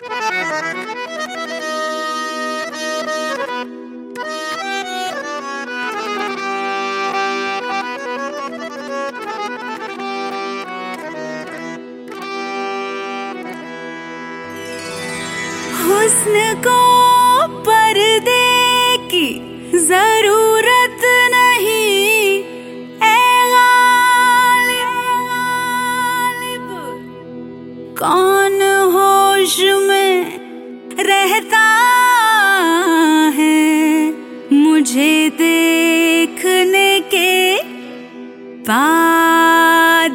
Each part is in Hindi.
हुस्न को पर्दे की जरूरत नहीं, ऐ गालिब कौन होश में रहता है मुझे देखने के बाद।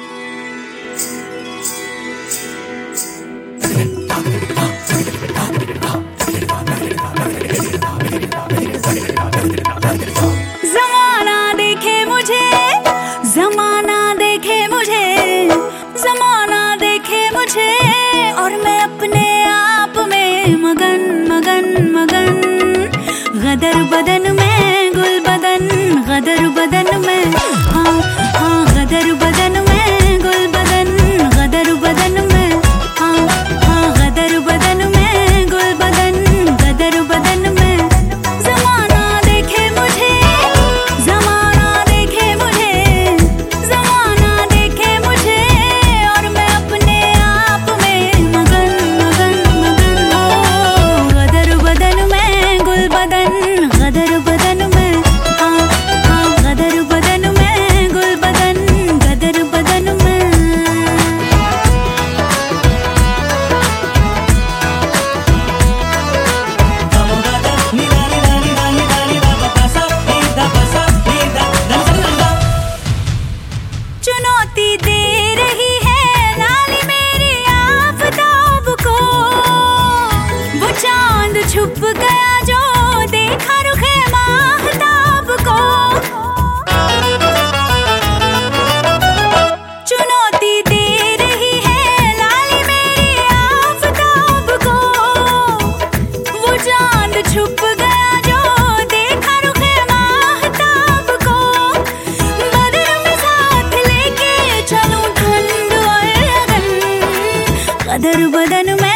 ज़माना देखे मुझे, ज़माना देखे मुझे, ज़माना देखे मुझे, और मैं अपने आप में मगन मगन मगन। गदर बदन में गुल बदन, गदर बदन में, हाँ हाँ गदर बदन में गुल बदन, गदर बदन में, हाँ हाँ गदर बदन में गुल बदन, गदर बदन में। ज़माना देखे मुझे, ज़माना देखे मुझे, ज़माना देखे मुझे, और मैं अपने आप में मगन मगन मगन। ओ गदर बदन में गुल बदन, गदर बदन में, हाँ हाँ गदर बदन में गुल बदन, गदर बदन में। चुनौती दे रही है लाली मेरी आफताब को, वो चांद छुप गया जो देखा रुखे माहताब को। चुनौती दे रही है लाली मेरी आफताब को, वो चांद छुप गया जो देखा रुखे माहताब को। बदर में साथ लेके चलूं ठंड और लगन, गदर बदन में